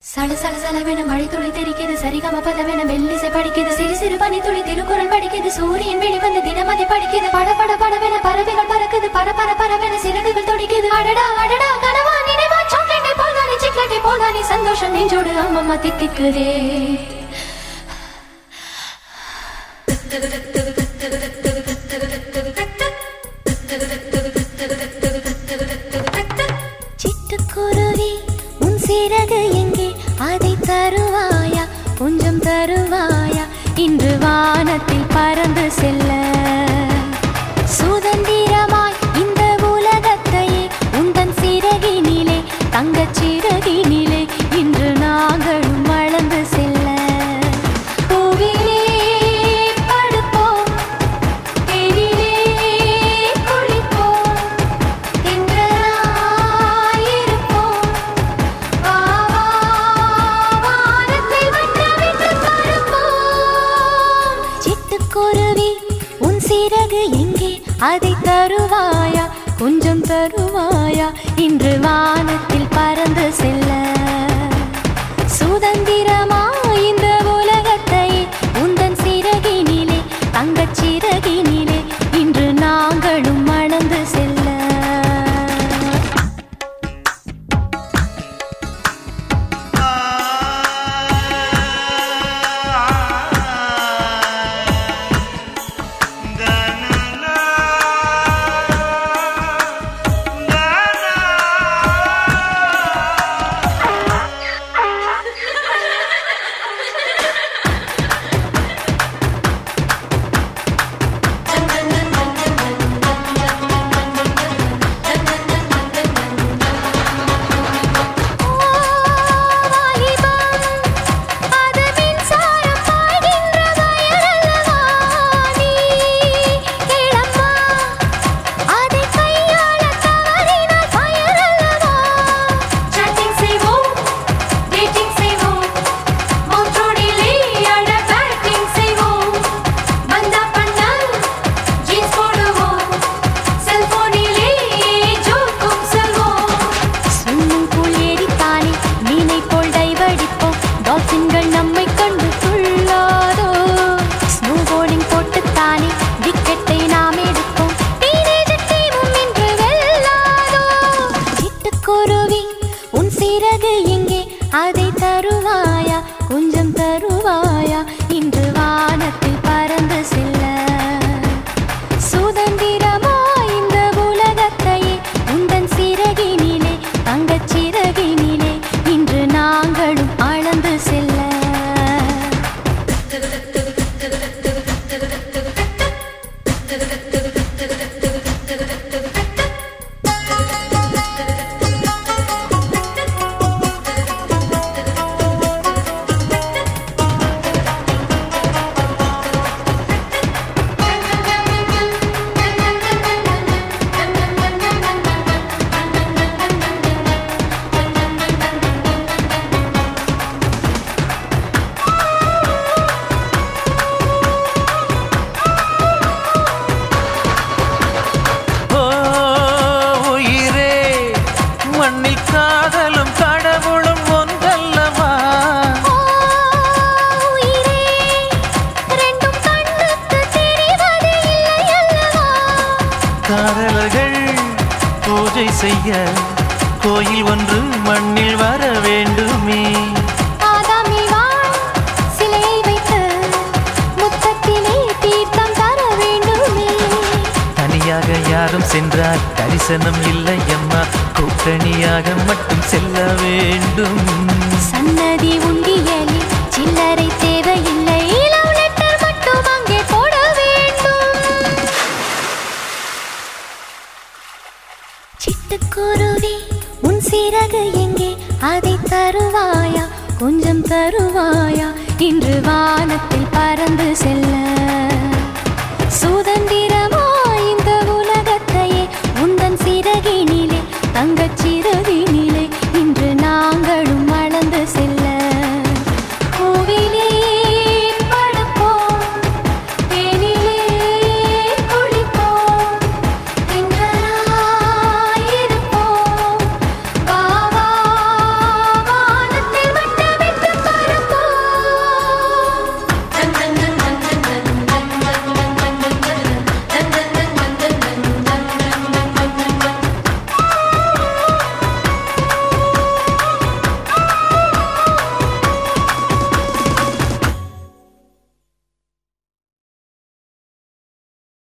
சல சல சலவென மழை துளி தெரிக்கிறது, சரிகம பதவென மெல்லிசை படிக்கிறது, சிறு சிறு பனி துளி திருக்குறள் படிக்கிறது, சூரியன் வெளிவந்து தினமதி படிக்கிறது, பட பட படவென பறவைகள் பறக்குது, பர பர பரவென சிறகுகள் துடிக்குது. அடடா அடடா கனவா நினைவா, சாக்லேட்டை போல்தானே சிக்லேட்டை போல்தானே, சந்தோஷம் நெஞ்சோடு அம்மம்மா தித்திக்குதே. சிட்டுக்குருவி உன் சிறகு எங்கே, அதை தருவாயா, கொஞ்சம் தருவாயா, இன்று வானத்தில் பறந்து செல்ல. சுதந்திரமாய் இந்த உலகத்தையே உந்தன் சிறகினிலே, தங்கச் சிறகினிலே இன்று நாங்களும் வளர்ந்து செல்ல. பூவிலே படுப்போம், தேனிலே குளிப்போம், தென்றலாயிருப்போம், வா வா வானத்தை வட்டமிட்டு பறப்போம். சிட்டுக்குருவி உன் சிறகு எங்கே, அதை தருவாயா, கொஞ்சம் தருவாயா, இன்று வானத்தில் பறந்து செல்ல. சுதந்திரமாய் இந்த உலகத்தை உந்தன் சிறகினிலே, தங்கச் சிறகினிலே இன்று நாங்களும் மணந்து செல்ல. அதை தருவாயா, கொஞ்சம் தருவாயா, இன்று வானத்தில் பறந்து செல்ல. சுதந்திரமாய் இந்த உலகத்தையே உந்தன் சிறகினிலே, தங்கச் சிறகினிலே இன்று நாங்களும் அளந்து செல்ல. மண்ணில் காதலும் கடவுளும் ஒன்றல்லவா, ரெண்டும் கண்ணுக்கு தெரிவது இல்லை அல்லவா. காதலர்கள் பூஜை செய்ய கோயில் ஒன்று மண்ணில் வர வேண்டுமே. ஆதாமில் வாழ் சிலையை வைத்து முத்தத்திலே தீர்த்தம் தர வேண்டுமே. தனியாக யாரும் சென்றால் தரிசனம் இல்லை அம்மா, கூட்டணியாக மட்டும் செல்ல வேண்டும். சன்னதி உண்டியலில் சில்லறை தேவையில்லை, லவ் லெட்டர் மட்டும் அங்கே போட வேண்டும். சிட்டுக்குருவி உன் சிறகு எங்கே, அதை தருவாயா, கொஞ்சம் தருவாயா, இன்று வானத்தில் பறந்து செல்ல. சுதந்திரமாய் இந்த உலகத்தையே உந்தன் சிறகினிலே, தங்கச்